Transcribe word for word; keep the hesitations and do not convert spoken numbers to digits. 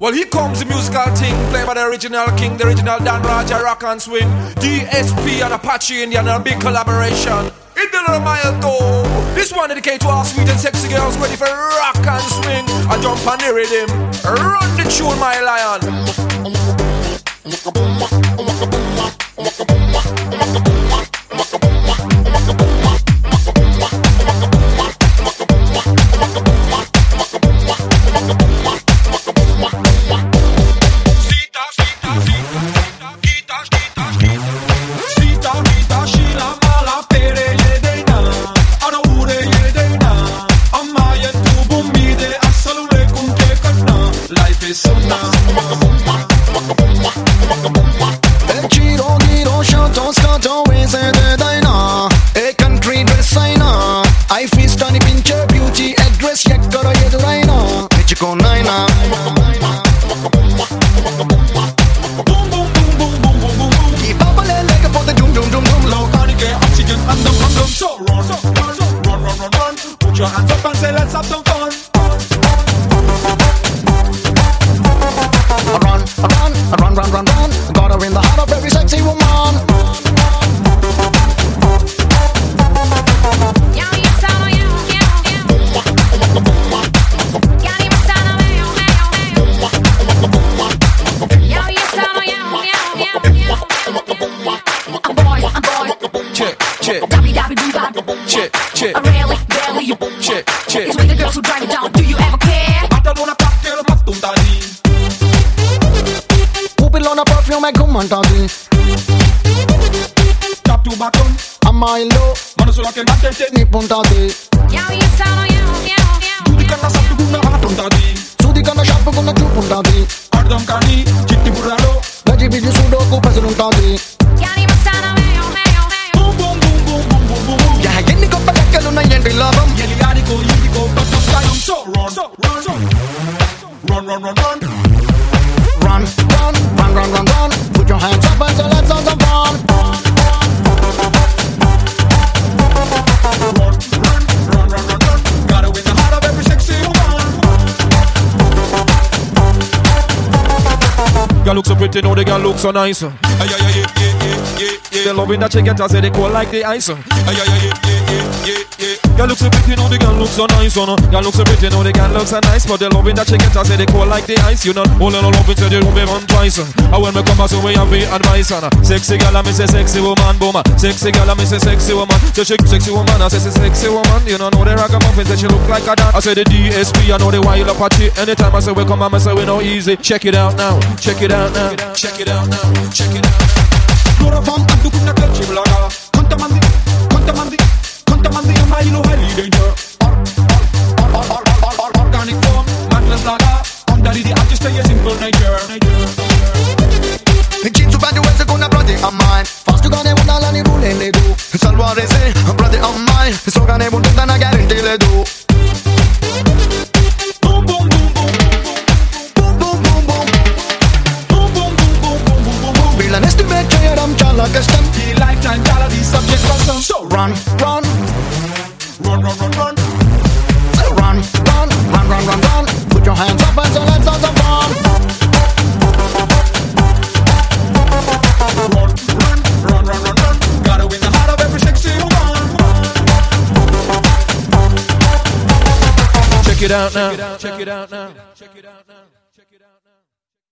Well, here comes the musical thing, played by the original king, the original Dan Raja, rock and swing. D S P and Apache Indian, a big collaboration. In the little mile though. This one dedicated to all sweet and sexy girls ready for rock and swing. I jump on the rhythm, run the tune, my lion. Look so pretty, know the girl look so nice. Ay, ay, ay, yeah, yeah, yeah, yeah. The loving that she get, I say they cold like the ice. Ay, ay, ay, yeah, yeah, yeah, yeah. Girl look so pretty, know the girl look so nice. Oh, no. Girl look so pretty, know the girl looks so nice. But the loving that she get, I say they cold like the ice. You know, all in all love it, so they don't be run twice. And when me come back, so we have the advice. And sexy girl, I me say sexy woman, boom. Sexy girl, I me say sexy woman. So she sexy woman, I say sexy woman. You know, know the ragamuffin, say she look like a dance. I say the D S P, I know the wild Apache. Anytime I say we come, I say we know easy. Check it out now, check it out now, check it out now, check it out now. Chloroform and dukuna kelchi blaga. Contamandi, contamandi, contamandi am I no highly danger. Organic form, madness laga. Under the I just stay a simple nature. Chin su bad ways gonna brother of mine. Fast gonna win all any rule le do. Salvare se brother of mine. So gonna win the na guarantee le do. Boom boom boom boom. Boom boom boom boom. Boom boom boom boom boom boom boom. We'll estimate your am chala custom. The lifetime chala the subject custom. So run, run, run, run, run, run. Run, run, run, run, run, run. Put your hands up and so let's have some fun. Run, run, run, run, run, run. Gotta win the heart of every sexy woman. Check it out now. Check it out now. Check it out now. Check it out now.